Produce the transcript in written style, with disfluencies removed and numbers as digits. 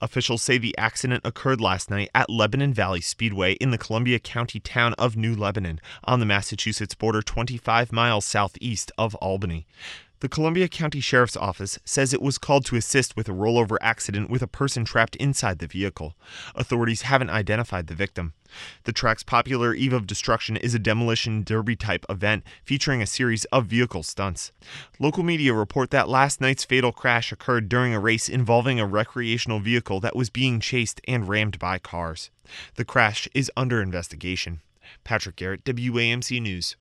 Officials say the accident occurred last night at Lebanon Valley Speedway in the Columbia County town of New Lebanon, on the Massachusetts border 25 miles southeast of Albany. The Columbia County Sheriff's Office says it was called to assist with a rollover accident with a person trapped inside the vehicle. Authorities haven't identified the victim. The track's popular Eve of Destruction is a demolition derby-type event featuring a series of vehicle stunts. Local media report that last night's fatal crash occurred during a race involving a recreational vehicle that was being chased and rammed by cars. The crash is under investigation. Patrick Garrett, WAMC News.